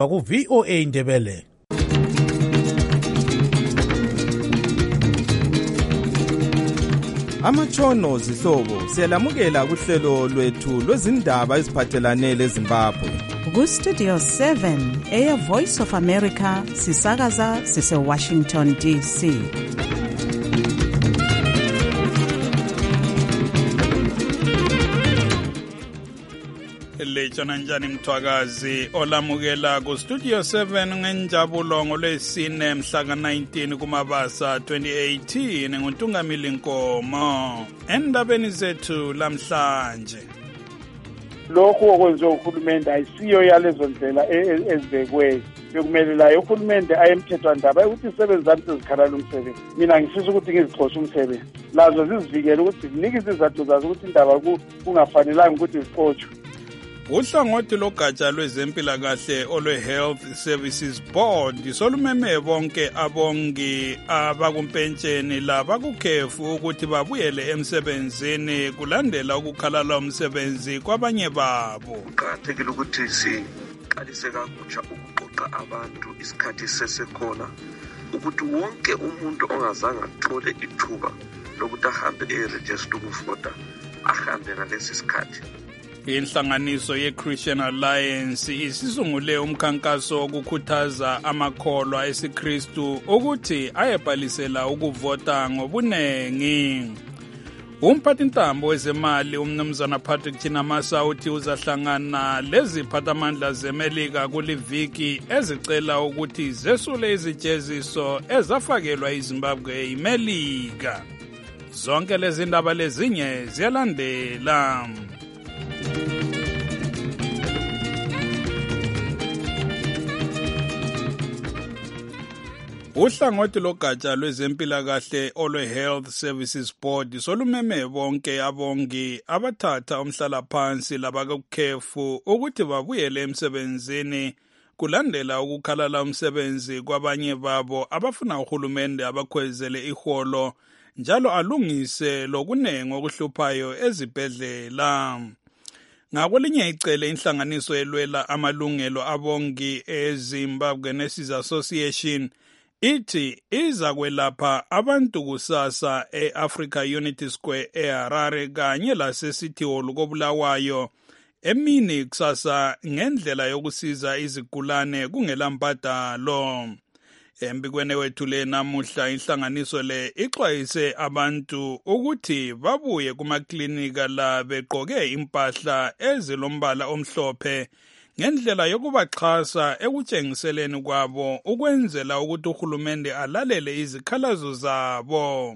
ku-VOA Indebele. Amatshono zihlobo siyalamukela kuhlelo lwethu lwezindaba eziphathelane leZimbabwe. Ku-Studio 7 Air Voice of America sisakaza sise-Washington DC. Lechona njani mthwakazi olamukela ku Studio 7 ngenjabulo ngolwesine mhla ka-19 kuMabasa 2018 nguNtungamili Nkomo. Endabeni zethu lamhlanje, lokhu okwenziwa uhulumende ayisiyo yalezo ndlela ezibekwe. Bekumele la uhulumende ayemthethwandaba ukuthi isebenzi zami sezikhalala umsebenzi. Mina ngifisa ukuthi ngizixoshe umsebenzi. Lazo zizivikele ukuthi zinike izizathu zazo ukuthi indaba kungafanelanga ukuthi zixoshwe. Uhlangothi logatsha lwezempilakahle olwe-Health Services Board solumeme bonke abongi abakumpentsheni labakukhefu ukuthi babuyele emsebenzini kulandela ukukhalala umsebenzi kwabanye babo. Kuqakathekile ukuthi siqalise kakutsha ukuqoqa abantu isikhathi sesekhona ukuthi wonke umuntu ongazange athole ithuba lokuthi ahambe e-register ukuvota ahambe ngalesi sikhathi. Inhlanganiso ye-Christian Alliance isisungule umkhankaso wokukhuthaza amakholwa esiKristu ukuthi ayebhalisela ukuvota ngobunengi. Umphathintambo wezemali umnumzana Patrick Chinamasa uthi uzahlangana leziphathamandla zeMelika kuliviki ezicela ukuthi zesule izijeziso ezafakelwa iZimbabwe iMelika. Zonke lezi ndaba lezinye ziyalandela. Uhlangothi logatsha lwezempilakahle olwe-Health Services Board solumeme bonke abongi abathatha umhlalaphansi labakukhefu ukuthi babuyele emsebenzini kulandela ukukhalala umsebenzi kwabanye babo abafuna uhulumende abakhwezele iholo njalo alungise lokunengi okuhluphayo ezibhedlela. Ngakwelinye icele inhlanganiso elwela amalungelo abongi eZimbabwe Nurses Association ithi iza kwelapha abantu kusasa e-Africa Unity Square eHarare kanye laseCity Hall koBulawayo emini kusasa ngendlela yokusiza izigulane kungelampatalo. Embikweni wethu le namuhla inhlanganiso le ixwayise abantu ukuthi babuye kumaklinika la begqoke impahla ezilombala omhlophe ngendlela yokubaxhasa ekutshengiseleni kwabo ukwenzela ukuthi uhulumende alalele izikhalazo zabo.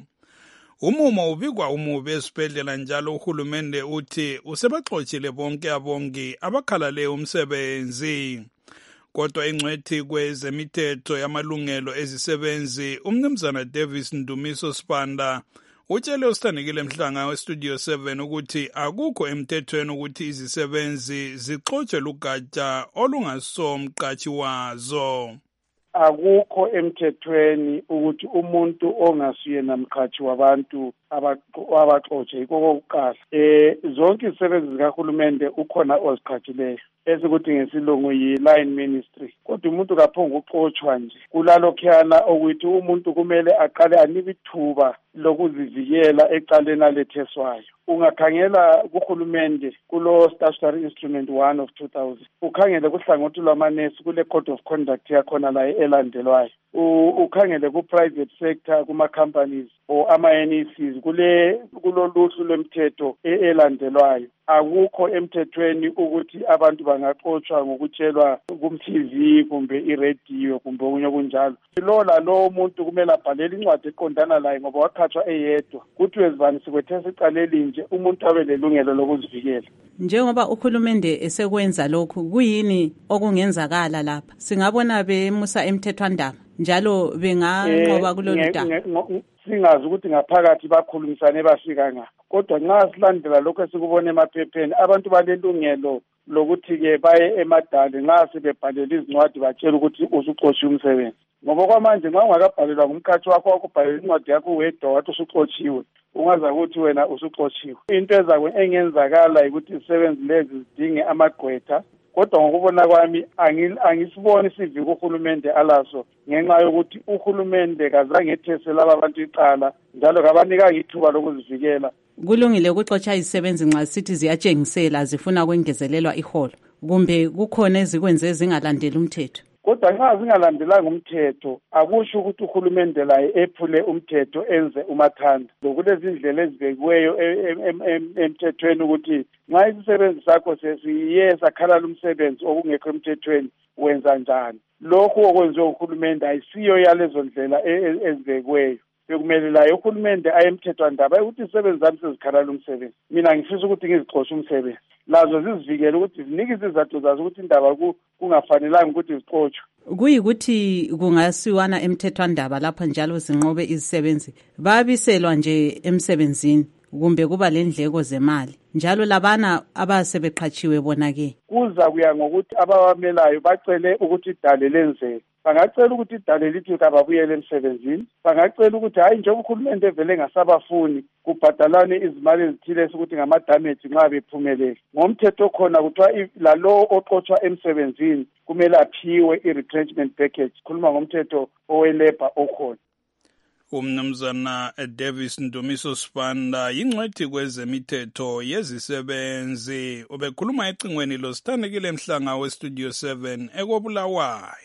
Umumo ubikwa umubi esibhedlela njalo uhulumende uthi usebaxotshile bonke abongi abakhalale umsebenzi. Kodwa ingcwethi kwezemithetho yamalungelo ezisebenzi umnumzana Davis Ndumiso Sibanda utshele usithandekile Mhlanga weStudio 7 ukuthi akukho emthethweni ukuthi izisebenzi zixotshwe lugatsha olungasomqatshi wazo. Akukho emthethweni ukuthi umuntu ongasuye namqhathi wabantu abaxotshe yikho kokuqala. Zonke izisebenzi zikahulumende ukhona oziqhatshileyo esikuthi ngesilungu yi-line ministry. Kodwa umuntu kaphonga ukuxotshwa nje. Kulalokhuyana ukuthi umuntu kumele aqale anike ithuba lokuzivikela ecaleni aletheswayo. Ungakhangela kuhulumende kulo statutory instrument 1 of 2000 ukhangele kuhlangothi lwamanesi kule code of conduct yakhona la elandelwayo. Ukhangele ku-private sector kuma-companies or ama-NECs kuloluhlu lwemthetho elandelwayo. Akukho emthethweni ukuthi abantu bangaxotshwa ngokutshelwa kum-TV kumbe i-radio kumbe okunye kunjalo. Lo muntu kumele abhalele incwadi eqondana laye ngoba wakhathwa eyedwa. Kuthiwe zibani sikwethesa icaleli nje umuntu abe lelungelo lokuzivikela. Njengoba uhulumende esekwenza lokhu, kuyini okungenzakala lapha? Singabona bemusa emthethwandaba njalo benganqoba kulolu daba. Singazi ukuthi ngaphakathi bakhulumisane bafika nga. Kodwa nxa silandela lokho esikubona emaphepheni abantu balelungelo lokuthi-ke baye emadale nxa sebebhalela izincwadi batshela ukuthi usuxotshiwe umsebenzi. Ngoba kwamanje nxa ungakabhalelwa ngumkhathi wakho wakubhalela incwadi yakho wedwa wathi usuxotshiwe, ungaza ukuthi wena usuxotshiwe. Into engenzakala ukuthi izisebenzi lezi zidinge amagqwetha kodwa ngokubona kwami angisiboni isiviko uhulumende alaso ngenxa yokuthi uhulumende kazange ethese laba abantu icala njalo kabanikanga ithuba lokuzivikela. Kulungile ukuxotsha izisebenzi nxa sithi ziyatshengisela zifuna ukwengezelelwa iholo kumbe kukhona ezikwenze zingalandeli umthetho. Kodwa nxa zingalandelanga umthetho akusho ukuthi uhulumende laye ephule umthetho enze umathanda. Kulezi indlela ezibekiweyo emthethweni ukuthi nxa isisebenzi sakho sesiye sakhalala umsebenzi okungekho emthethweni wenza njani. Lokhu okwenziwe uhulumende ayisiyo yalezo ndlela ezibekiweyo. Bekumele la uhulumende ayemthethwandaba ukuthi izisebenzi zami sezikhalala umsebenzi. Mina ngifisa ukuthi ngizixoshe umsebenzi. Lazo zizivikele ukuthi zinike izizathu zazo ukuthi indaba kungafanelanga ukuthi zixotshwe. Kuyikuthi kungasiwana emthethwandaba lapha njalo zinqobe izisebenzi babiselwa nje emsebenzini kumbe kuba lendleko zemali njalo labana abasebeqhatshiwe bona ke kuza kuya ngokuthi abawamelayo bacele ukuthi idale lenzeke. Bangacela ukuthi idale lithi kababuyele emsebenzini. Bangacela ukuthi hayi njengoba uhulumende vele ngasabafuni kubhadalane izimali ezithile ukuthi ngama-damage nxa bephumelele. Ngomthetho khona kuthiwa lalo oxotshwa emsebenzini kumele aphiwe i-retrenchment package. Khuluma ngomthetho owelebha okhona. Umnumzana Davis Ndumiso Sibanda yingcwethi kwezemithetho yezisebenzi ubekhuluma ecingweni losithandekile Mhlanga weStudio 7 ekobulawayo.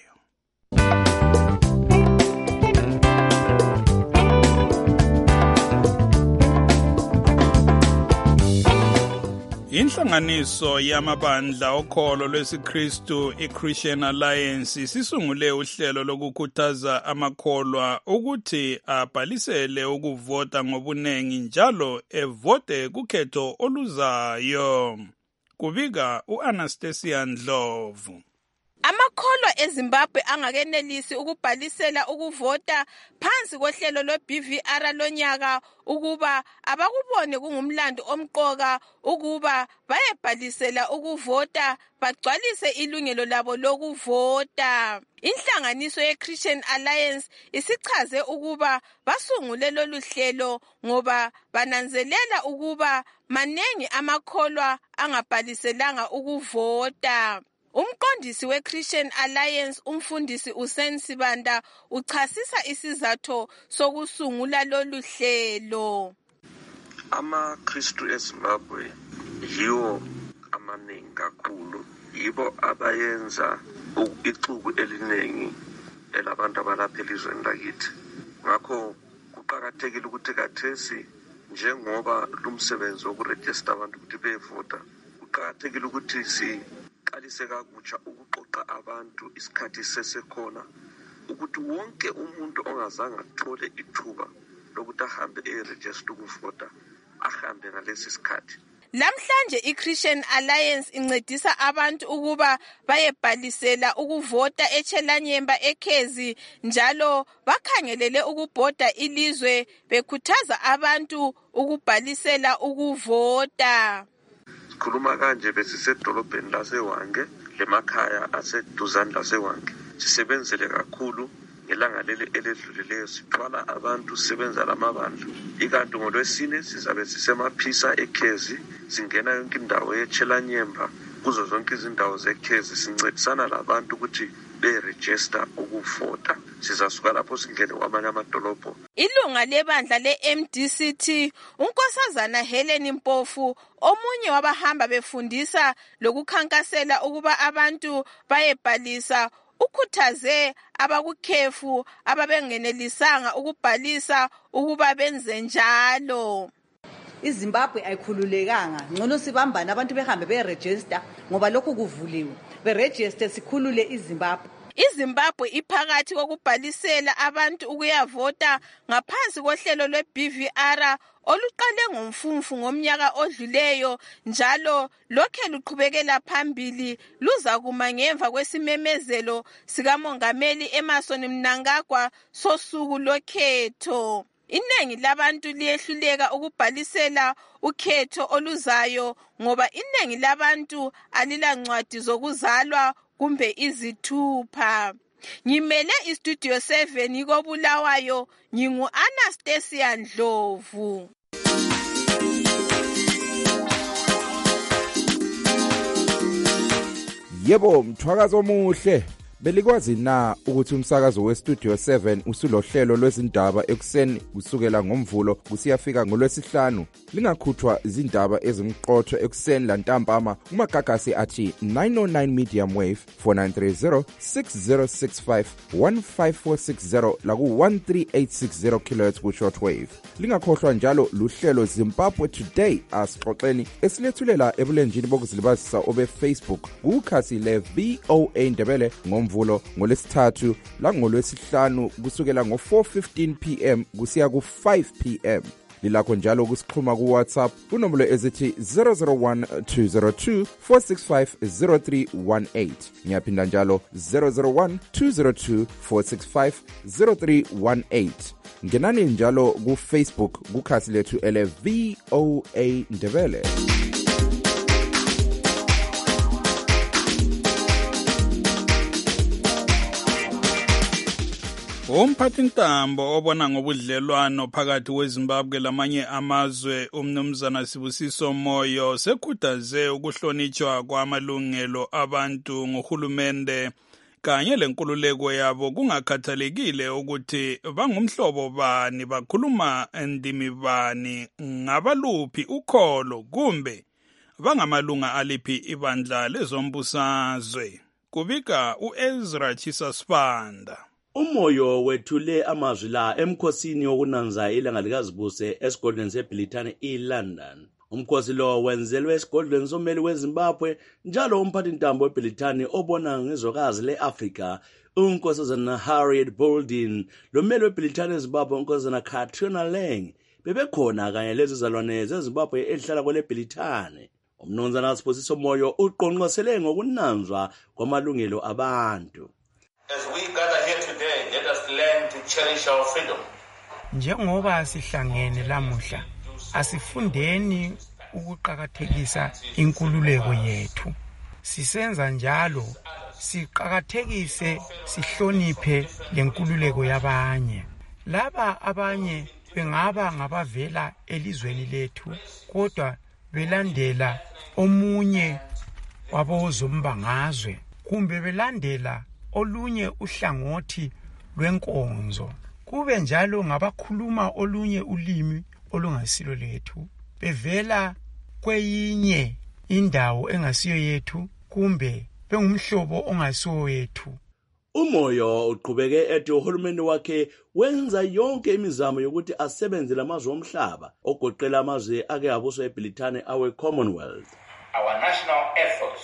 Inhlanganiso yamabandla okholo lwesiKristu iChristian Alliance sisungule uhlelo lokukhuthaza amakholwa ukuthi abhalisele ukuvota ngobunengi njalo evote kukhetho oluzayo. Kubika uAnastasia Ndlovu. Amakholwa eZimbabwe angakenelisi ukubhalisela ukuvota phansi kohlelo lwe-BVR lonyaka ukuba abakubone kungumlando omqoka ukuba bayebhalisela ukuvota bagcwalise ilungelo labo lokuvota. Inhlanganiso ye-Christian Alliance isichaze ukuba basungule lolu hlelo ngoba bananzelela ukuba manengi amakholwa angabhaliselanga ukuvota. Umqondisi we-Christian Alliance umfundisi uSen Sibanda uchasisa isizathu sokusungula lolu hlelo. AmaKristu eZimbabwe yiwo amaningi kakhulu, yibo abayenza ixuku eliningi elabantu abalapha elizweni lakithi. Ngakho kuqakathekile ukuthi kathesi njengoba lumsebenzi wokurejista abantu ukuthi bevota, kuqakathekile ukuthi siqalise kakutsha ukuqoqa abantu isikhathi sesekhona ukuthi wonke umuntu ongazange athole ithuba lokuthi ahambe erejista ukuvota ahambe ngalesi sikhathi. Lamhlanje iChristian Alliance incedisa abantu ukuba bayebhalisela ukuvota eChelanyemba eKhezi njalo bakhangelele ukubhoda ilizwe bekhuthaza abantu ukubhalisela ukuvota. Sikhuluma kanje besisedolobheni laseWange lemakhaya aseduzane laseWange. Sisebenzele kakhulu ngelanga leli eledlulileyo, sithwala abantu sisebenza lamabandla. Ikanti ngolwesine sizabe sisemaphisa eKhezi, singena yonke indawo yeChelanyemba kuzo zonke izindawo zeKhezi sincedisana labantu ukuthi berejista ukuvota. Sizasuka lapho singene kwamanye amadolobho. Ilunga lebandla le-MDCT unkosazana Helen Mpofu omunye wabahamba befundisa lokukhankasela ukuba abantu bayebhalisa ukhuthaze abakukhefu ababengenelisanga ukubhalisa ukuba benze njalo. iZimbabwe ayikhululekanga, ngcono sibambane abantu behambe beregister ngoba lokhu kuvuliwe. Beregister sikhulule iZimbabwe. iZimbabwe iphakathi kokubhalisela abantu ukuyavota ngaphansi kohlelo lwe-BVR oluqale ngomfumfu ngomnyaka odluleyo njalo lokhe luqhubekela phambili luza kuma ngemva kwesimemezelo sikamongameli Emmerson Mnangagwa sosuku lokhetho. Iningi labantu liyehluleka ukubhalisela ukhetho oluzayo ngoba iningi labantu alilancwadi zokuzalwa kumbe izithupha. Ngimele iStudio 7 kobulawayo, ngingu-Anastasia Ndlovu. Yebo, mthwakazo omuhle. Belikwazi na ukuthi umsakazo weStudio 7 usulohlelo lwezindaba ekuseni kusukela ngoMvulo kusiyafika ngoLwesihlanu? Lingakhuthwa izindaba ezimqotho ekuseni lantambama kumagagasi athi 909 medium wave 4930 6065 15460 laku 13860 kHz ku shortwave. Lingakhohlwa njalo luhlelo Zimbabwe Today asixoxeni esilethulela ebulenjini bokuzilibazisa obe Facebook kukhasi le VOA Ndebele ngoMvulo ngoLesithathu la ngoLwesihlanu kusukela ngo4:15 PM kusiya ku5 PM. Lilakho njalo kusixhuma ku WhatsApp kunombolo ezithi 001-202-465-0318. Ngiyaphinda njalo 001-202-465-0318. Ngenani njalo ku Facebook kukhasi lethu ele VOA Ndebele. Umphathintambo obona ngobudlelwano phakathi kweZimbabwe lamanye amazwe umnumzana Sibusiso Moyo sekhuthaze ukuhlonitshwa kwamalungelo abantu ngohulumende kanye lenkululeko yabo kungakhathalekile ukuthi bangumhlobo bani, bakhuluma endimi bani, ngabaluphi ukholo kumbe bangamalunga aliphi ibandla lezombusazwe. Kubika uEzra Chisasphanda. Umoyo wethule amazwi la emkhosini wokunanza ilanga likazibuse esigodlweni seBrithani eLondon. Umkhosi lo wenzelwe esigodlweni sommeli weZimbabwe njalo umphathintambo weBrithani obona ngezokazi leAfrika unkosazana Harriet Bolden lommeli weBrithani eZimbabwe unkosazana Katrina Lang bebekhona kanye lezizalwane zeZimbabwe ezihlala kwele Brithani. Umnumzana Sibusiso Moyo uqonqosele ngokunanzwa kwamalungelo abantu. As we gather here today, let us learn to cherish our freedom. Njengoba sihlangene lamuhla, asifundeni ukuqakathekisa inkululeko yethu. Sisenza njalo, siqakathekise, sihloniphe lenkululeko yabanye. Laba abanye bengaba ngabavela elizweni lethu, kodwa belandela omunye wabozombangazwe, kumbe belandela olunye uhlangothi lwenkonzo. Kube njalo ngabakhuluma olunye ulimi olungasilo lethu, bevela kweyinye indawo engasiyo yethu kumbe bengumhlobo ongasiwo yethu. Umoyo uqhubeke ethi uhulumeni wakhe wenza yonke imizamo yokuthi asebenze lamazwe omhlaba ogoqela amazwe ake abuswa eBrithani awe Commonwealth. Our national ethos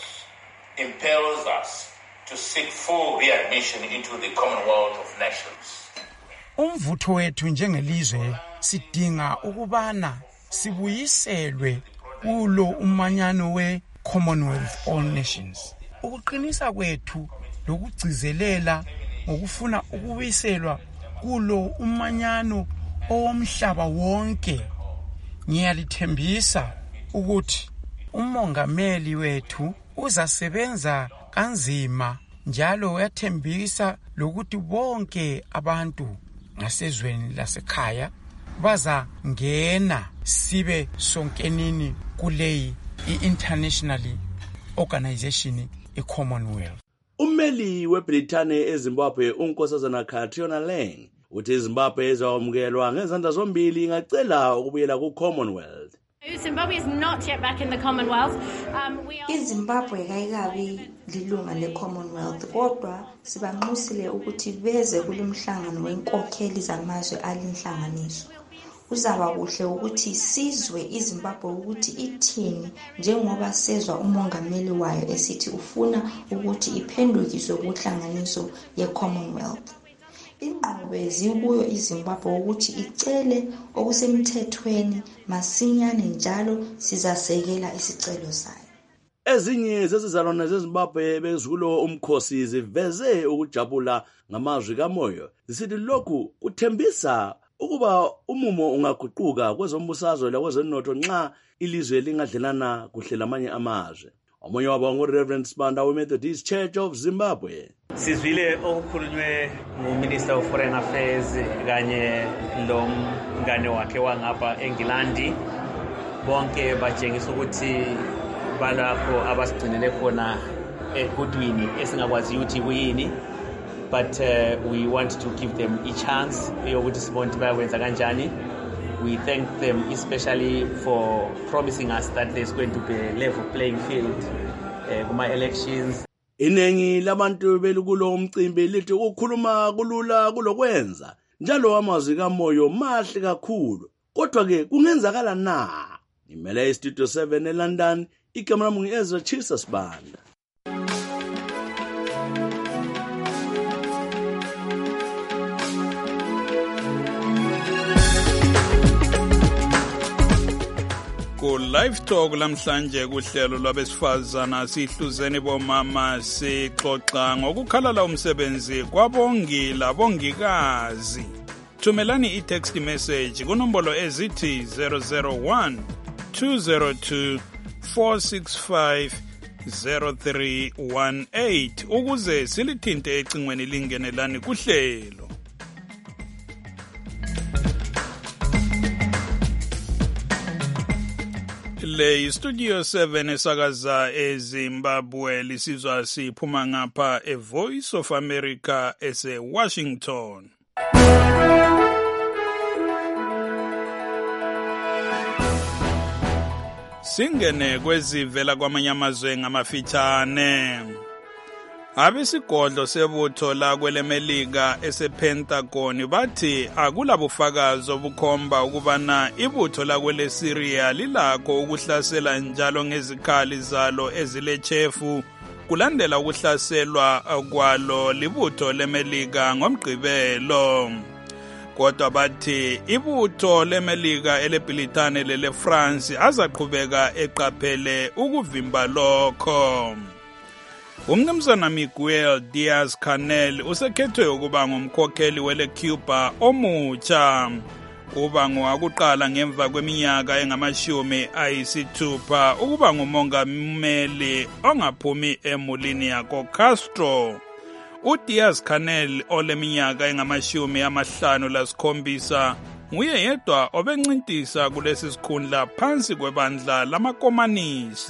impels us to seek full readmission into the Commonwealth of Nations. Umvutho wethu njengelizwe sidinga ukubana sibuyiselwe kulo umanyano we-Commonwealth All Nations. Ukuqinisa kwethu lokugcizelela ngokufuna ukubuyiselwa kulo umanyano owomhlaba wonke. Ngiyalithembisa ukuthi umongameli wethu uzasebenza kanzima njalo uyathembisa lokuthi bonke abantu ngasezweni lasekhaya baza ngena sibe sonkenini kuleyi i-international organization i-Commonwealth. Ummeli weBrithani eZimbabwe unkosazana Katrina Lang uthi iZimbabwe ezawamkelwa ngezandla zombili ingacela ukubuyela ku-Commonwealth. Zimbabwe is not yet back in the Commonwealth. iZimbabwe kayikabi lilunga le-Commonwealth kodwa sibanxusile ukuthi beze kulimhlangano wenkokheli zamazwe alinhlanganiso. Uzaba kuhle ukuthi sizwe iZimbabwe ukuthi ithini njengoba sezwa umongameli wayo esithi ufuna ukuthi iphendukiswe kuhlanganiso ye-Commonwealth. Inqobe zikuyo iZimbabwe ukuthi icele okusemthethweni masinyane njalo sizasekela isicelo sayo. Ezinye zezizalwane zeZimbabwe bezulo umkhosi ziveze ukujabula ngamazwi kaMoyo. Zisithi lokhu kuthembisa ukuba umumo ungaguquka kwezombusazwe lakwezenotho nxa ilizwe lingadlelana kuhle lamanye amazwe. Omunye wabo nguReverend Sibanda weMethodist Church of Zimbabwe. Sizwile okukhulunywe nguMinister of Foreign Affairs kanye lomngane wakhe wangapha eNgilandi. Bonke batshengisa ukuthi balapho abasigcinele khona egudwini esingakwazi ukuthi kuyini, but we want to give them a chance yokuthi sibone ukuthi bayakwenza kanjani. We thank them especially for promising us that there's going to be a level playing field kuma elections. Inengi labantu belikulo umcimbi lithi ukukhuluma kulula kulokwenza. Njalo amazwi kaMoyo mahle kakhulu. Kodwa ke kungenzakala na? Imele iStudio 7 eLondon, igama lami ngiEzra Chisa Sibanda. Ku live talk lamhlanje kuhlelo lwabesifazana sihluzeni bomama sixoxa ngokukhalala umsebenzi kwabongi labongikazi. Thumelani i-text message kunombolo ezithi 001 202 465 0318 ukuze silithinte ecingweni lingenelani kuhlelo. Le Studio 7 esakaza eZimbabwe lisizwa siphuma ngapha eVoice of America ese-Washington. Singene kwezivela kwamanye amazwe ngamafitshane. Abesigodlo sebutho la kwelemelika ese-Pentagon bathi akulabufakazi obukhomba ukubana ibutho la kwele Syria lilakho ukuhlasela njalo ngezikhali zalo ezilechefu kulandela ukuhlaselwa kwalo libutho lemelika ngomgqibelo. Kodwa bathi ibutho lemelika eleBritane lele France azaqhubeka eqaphele ukuvimba lokho. Umnumzana Miguel Diaz-Canel usekhethwe ukuba ngumkhokheli wele Cuba omutsha. Uba ngowakuqala ngemva kweminyaka engama-60 ukuba ngumongameli ongaphumi emulini yako Castro. uDiaz-Canel oleminyaka engama-57 nguye yedwa obencintisa kulesi sikhundla phansi kwebandla lamakomanisi.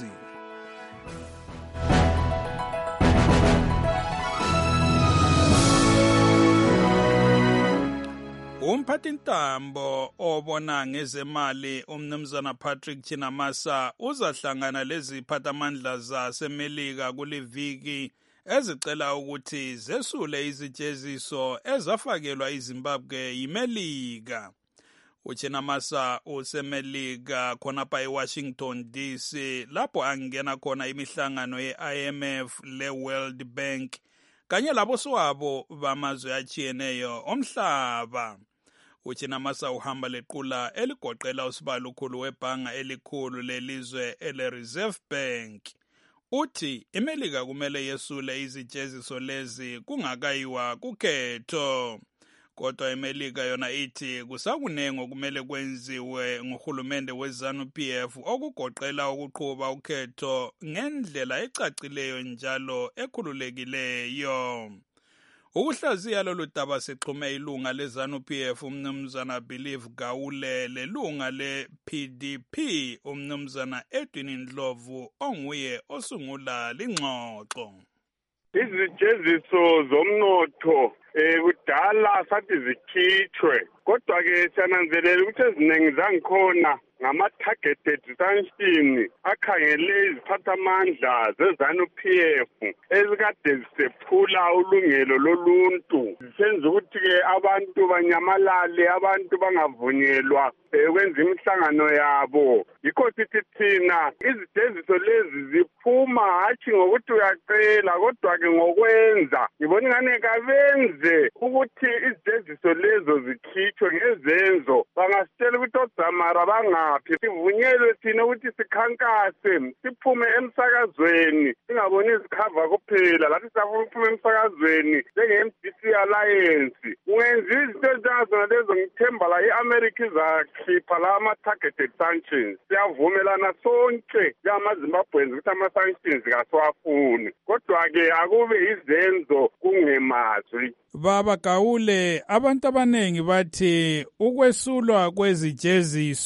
Umphathintambo obona ngezemali umnumzana Patrick Chinamasa uzahlangana leziphathamandla zaseMelika kuliviki ezicela ukuthi zesule izijeziso ezafakelwa iZimbabwe yiMelika. uChinamasa useMelika khonapha eWashington DC lapho angena khona imihlangano ye-IMF le-World Bank kanye laboswabo bamazwe achiyeneyo omhlaba. uChinamasa uhamba lequla eligoqela usibalo khulu webhanga elikhulu lelizwe ele-Reserve Bank. Uthi iMelika kumele yesule izijeziso lezi kungakayiwa kukhetho. Kodwa iMelika yona ithi kusakunengi okumele kwenziwe nguhulumende weZANU-PF okugoqela ukuqhuba ukhetho ngendlela ecacileyo njalo ekhululekileyo. Ukuhlaziya lolu daba sixhume ilunga leZANU-PF umnumzana Believe Gawule lelunga le-PDP umnumzana Edwin Ndlovu onguye osungula lingxoxo. Izijeziso zomnotho kudala sathi zikhitshwe kodwa ke siyananzelela ukuthi eziningi zangikhona ngama-targeted sanction akhangele iziphathamandla zeZANU-PF ezikade zisephula ulungelo loluntu zisenza ukuthi-ke abantu banyamalale, abantu bangavunyelwa ukwenza imihlangano yabo. Yikho sithi thina izijeziso lezi ziphuma hatshi ngokuthi uyacela kodwa-ke ngokwenza. Ngibona ingane kabenze ukuthi izijeziso lezo zikhitshwe ngezenzo. Bangasitshela ukuthi oDzamara bangaphi, sivunyelwe thina ukuthi sikhankase, siphume emsakazweni, singaboni izikhava kuphela. Lathi siyafuna ukuphume emsakazweni njenge-MDC Alliance. Ungenza izinto ezinjengazona lezo, ngithemba la i-America izakhipha la ama-targeted sanctions. Siyavumelana sonke njengamaZimbabweans ukuthi ama-sanctions kasiwafuni, kodwa-ke akube izenzo kungemazwi. Baba Gawule, abantu abanengi bathi ukwesulwa kwezijeziso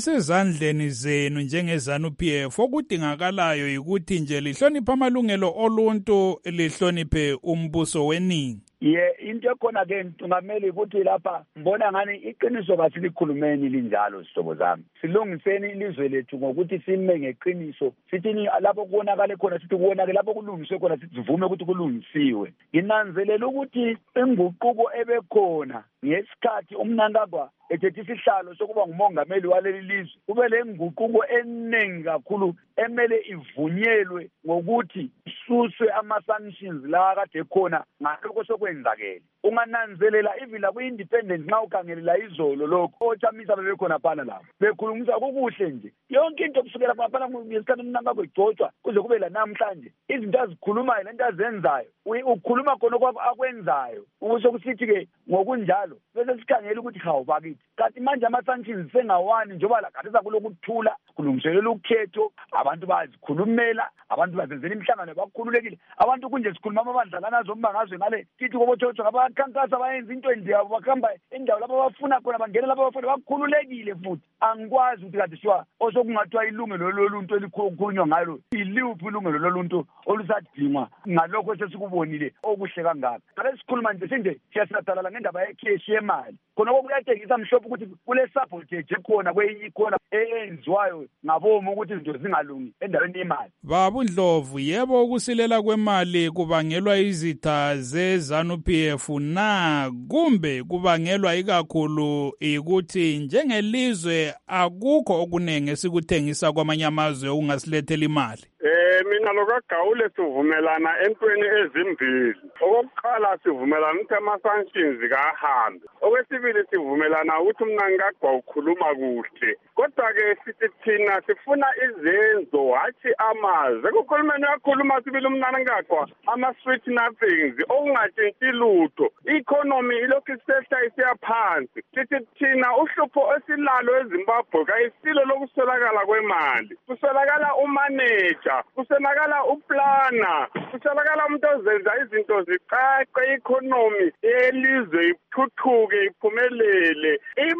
kusesandleni zenu njengezanu-PF. Okudingakalayo yikuthi nje lihloniphe amalungelo oluntu, lihloniphe umbuso weningi. Into ekhona ke ntungameli ukuthi lapha mbona ngani iqiniso kasilikhulumeni linjalo sihlobo zami. Silungiseni ilizwe lethu ngokuthi sime ngeqiniso. Sithi lapho kubonakala khona sithi kubonakala lapho kulungiswe khona sithi sivume ukuthi kulungisiwe. Nginanzelela ukuthi inguquko ebekhona ngesikhathi uMnangagwa ethethe isihlalo sokuba ngumongameli waleli lizwe, kube le nguquko eningi kakhulu emele ivunyelwe ngokuthi isuswe ama-sanctions la kade khona ngalokho sokwenzakele. Ungananzelela ivila kwi-independent nxa ukhangelela izolo lokho othamisa bebekhona phana lapho bekhulumisa kukuhle nje yonke into kusukela phana ngesikhathi uMnangagwa egcotshwa kuze kube la namhlanje izinto azikhulumayo lento azenzayo ukhuluma khona akwenzayo ukusho kusithi-ke ngokunjalo bese sikhangela ukuthi hawu bakithi kanti manje ama-sanctions sengawani njengoba lakhathisa kulokuthula kulungiselela ukhetho abantu bazikhulumela abantu bazenzela imihlangano bakhululekile abantu kunje sikhuluma amabandla anazo ngazwe ngale kithi kobothotho ngabakhankasa bayenza into endiyabo bakhamba endawo lapho bafuna khona bangena lapho bafuna bakhululekile futhi angikwazi ukuthi kanti shiwa osokungathiwa ilungelo loluntu elikhulunywa ngalo iliphi ilungelo loluntu olusadingwa ngalokho esesikubonile okuhle kangaka. Ngale sikhuluma nje sinje siyasadalala ngendaba yekheshi yemali khona kokuyatshengisa mhlophe ukuthi kule sabotage khona kweyikhona eyenziwayo ngabomu ukuthi izinto zingalungi endaweni yemali. Baba Ndlovu, yebo ukusilela kwemali kubangelwa izitha zezanu-PF na kumbe kubangelwa ikakhulu ukuthi njengelizwe akukho okuningi esikuthengisa kwamanye amazwe okungasilethela imali? Mina lokagawule sivumelana entweni ezimbili. Okokuqala sivumelana ukuthi ama-sanctions kahambe. Okwesibili sivumelana ukuthi uMnangagwa ukhuluma kuhle. Kodwa-ke sithi thina sifuna izenzo hatshi amazwi. Ekukhulumeni uyakhuluma sibili uMnangagwa ama-sweet nothings okungatshintshi lutho. I-economy ilokhu isehla isiya phansi. Sithi thina uhlupho esilalo eZimbabwe kayisilo lokuswelakala kwemali. Kuswelakala umaneja, kuswelakala uplana, kuswelakala umuntu ozenza izinto ziqaqe i-economy yelizwe ithuthuke iphumelele.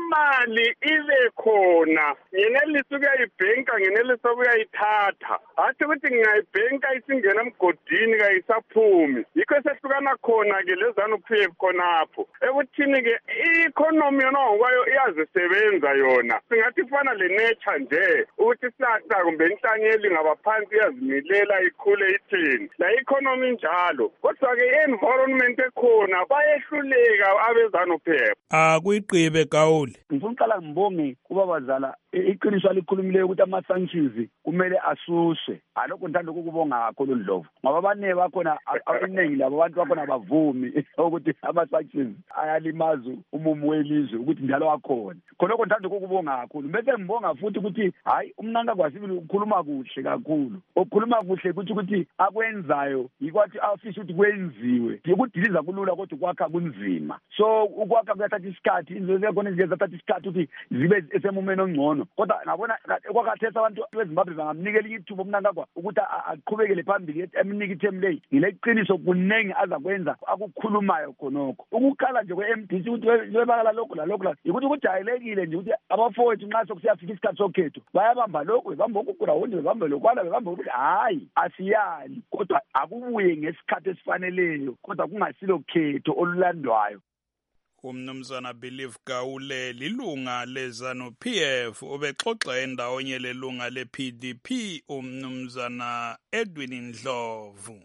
Imali ibe khona. Ngenelisa ukuyayibhenka, ngenelisa ukuyayithatha. Hathi ukuthi ngingayibhenka isingena emgodini kayisaphumi. Yikho sehlukana khona-ke lezanu-PF khonapho. Ekuthini-ke i-economy yona ngokwayo iyazisebenza yona. Singathi ifana le-nature nje ukuthi isahla kumbe inhlanyeli ngabaphansi iyazimilela ikhule ithini. La economy njalo. Kodwa-ke i-environment ekhona bayehluleka abezanu-PF. Kuyiqibe Gawule. Ngifuna uqala ngibonge kubabazala iqiniso alikhulumileyo ukuthi ama-sanctions kumele asuswe. Alokho ngithanda ukukubonga kakhulu Ndlovu ngoba abaningi bakhona abaningi labo abantu bakhona bavumi ukuthi ama-sanctions ayalimaza umumo welizwe ukuthi njalo akhona. Khonokho ngithanda ukukubonga kakhulu. Bese ngibonga futhi ukuthi hayi uMnangagwa sibili ukhuluma kuhle kakhulu. Ukukhuluma kuhle ukuthi akwenzayo yikwathi afisa ukuthi kwenziwe. Ukudiliza kulula kodwa ukwakha kunzima. So ukwakha kuyathatha isikhathi, izinto zekhona ziyathatha isikhathi ukuthi zibe esemumeni ongcono. Kodwa ngabona kwakhathesa abantu beZimbabwe bangamnikela ithuba uMnangagwa ukuthi aqhubekele phambili eminike ithemu leyi. Ngile qiniso kunengi azakwenza akukhulumayo khonokho. Ukukhala nje kwe-MDC ukuthi webakala lokho lalokho yikuthi kujayelekile nje ukuthi abafowethu nxa sokusiyafika isikhathi sokhetho bayabamba lokho bebamba okukurawundi bebamba lokwana bebamba ukuthi hayi asiyali kodwa akubuye ngesikhathi esifaneleyo kodwa kungasilo khetho olulandwayo. Umnumzana Believe Gawule lilunga lezanu-PF ubexoxa endawonye lelunga le-PDP umnumzana Edwin Ndlovu.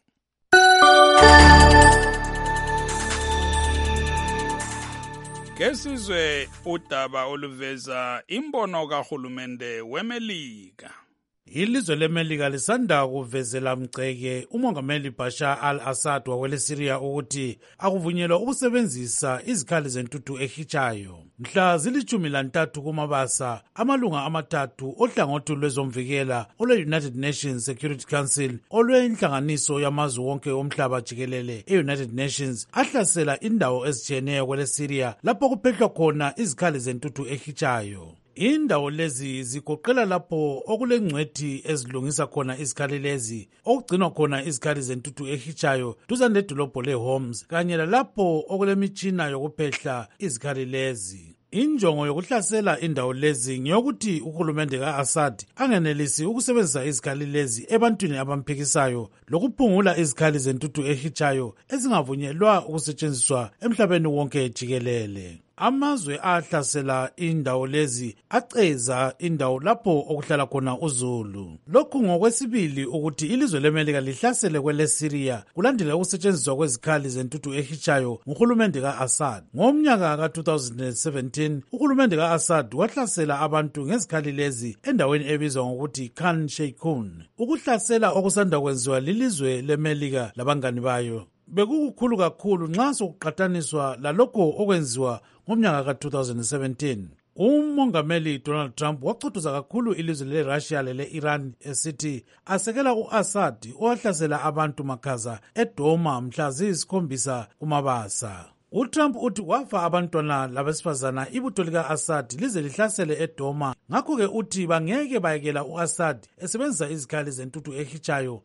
Kesizwe udaba oluveza imbono kahulumende weMelika. Ilizwe leMelika lisanda kuvezela mgceke umongameli Bashar al-Assad wakweleSiriya ukuthi akuvunyelwa ukusebenzisa izikhali zentuthu ehitshayo. Mhla zili-13 kuMabasa, amalunga amathathu ohlangothi lwezomvikela olwe-United Nations Security Council olwenhlanganiso yamazwe wonke omhlaba jikelele e-United Nations ahlasela indawo ezitshiyeneyo kweleSiriya lapho kuphehlwa khona izikhali zentuthu ehitshayo. Indawo lezi zigoqela lapho okulengcwethi ezilungisa khona izikhali lezi, okugcinwa khona izikhali zentuthu ehitshayo duzane nedolobho leHoms, kanye lalapho okulemitshina yokuphehla izikhali lezi. Injongo yokuhlasela indawo lezi ngeyokuthi uhulumende ka-Assad angenelisi ukusebenzisa izikhali lezi ebantwini abamphikisayo lokuphungula izikhali zentuthu ehitshayo ezingavunyelwa ukusetshenziswa emhlabeni wonke jikelele. Amazwe ahlasela indawo lezi aceza indawo lapho okuhlala khona uZulu. Lokhu ngokwesibili ukuthi ilizwe leMelika lihlasele kweleSyria kulandela ukusetshenziswa kwezikhali zentuthu ehitshayo nguhulumende ka-Assad. Ngomnyaka ka-2017 uhulumende ka-Assad wahlasela abantu ngezikhali lezi endaweni ebizwa ngokuthi Khan Sheikhoun. Ukuhlasela okusanda kwenziwa lilizwe leMelika labangani bayo bekukukhulu kakhulu nxa sokuqathaniswa lalokho okwenziwa ngomnyaka ka-2017. Umongameli Donald Trump wachothoza kakhulu ilizwe le-Russia lele-Iran esithi asekela u-Assad owahlasela abantu makhaza eDoma mhla ziyisi-7 kuMabasa. UTrump uthi wafa abantwana labesifazana ibutho lika-Assad lize lihlasele eDoma, ngakho-ke uthi bangeke bayekela u-Assad esebenzisa izikhali zentuthu ehitshayo.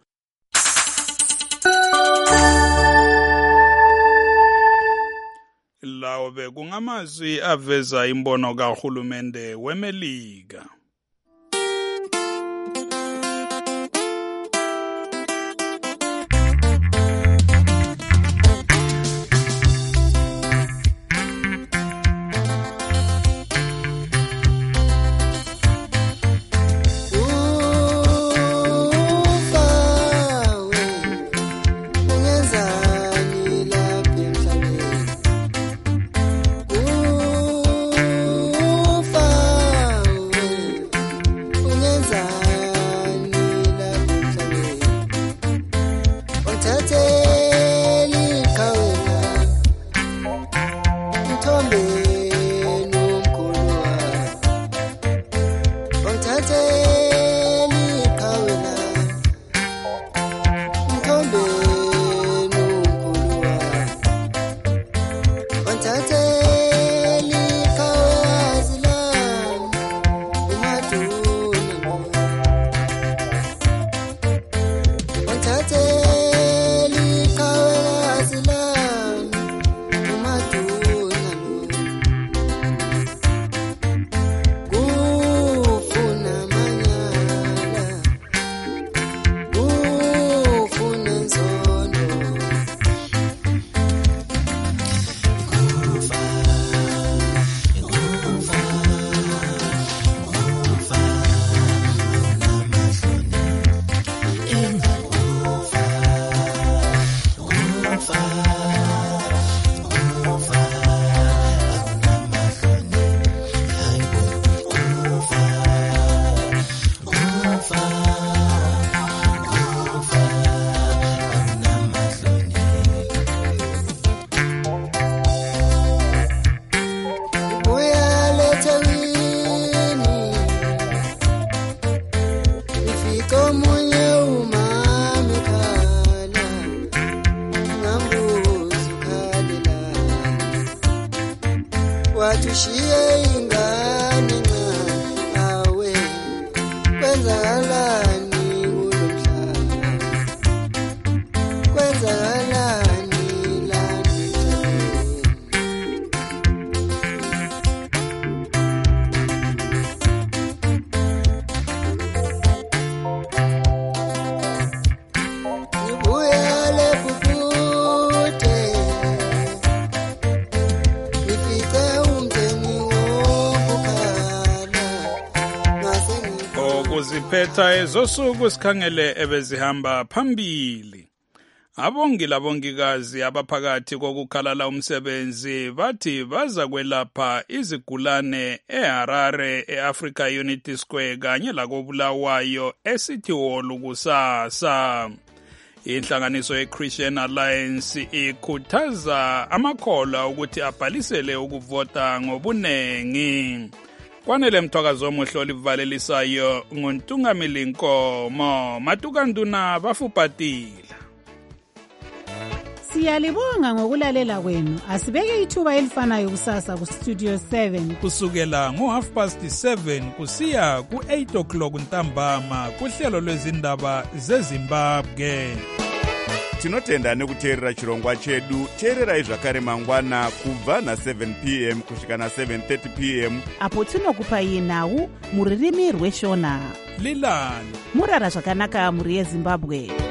Lawo bekungamazwi aveza imbono kahulumende weMelika. Ziphetha ezosuku sikhangele ebezihamba phambili. Abongi labongikazi abaphakathi kokukhalala umsebenzi bathi baza kwelapha izigulane eHarare eAfrica Unity Square kanye lakobulawayo eCity Hall kusasa. Inhlanganiso yeChristian Alliance ikhuthaza amakholwa ukuthi abhalisele ukuvota ngobunengi. Kwanele mthwakazo omuhle olivalelisayo nguNtungamili Nkomo Matukanduna bafupatila. Siyalibonga ngokulalela kwenu. Asibeke ithuba elifanayo kusasa ku Studio 7 kusukela ngo7:30 kusiya ku8 ntambama kuhlelo lwezindaba zeZimbabwe. tinotenda nekuteerera chirongwa chedu. teererai zvakare mangwana kubva na7 p.m. kusvika na7:30 p.m. apo tinokupai nhau muririmi rweshona. lilani murara zvakanaka muri yezimbabwe.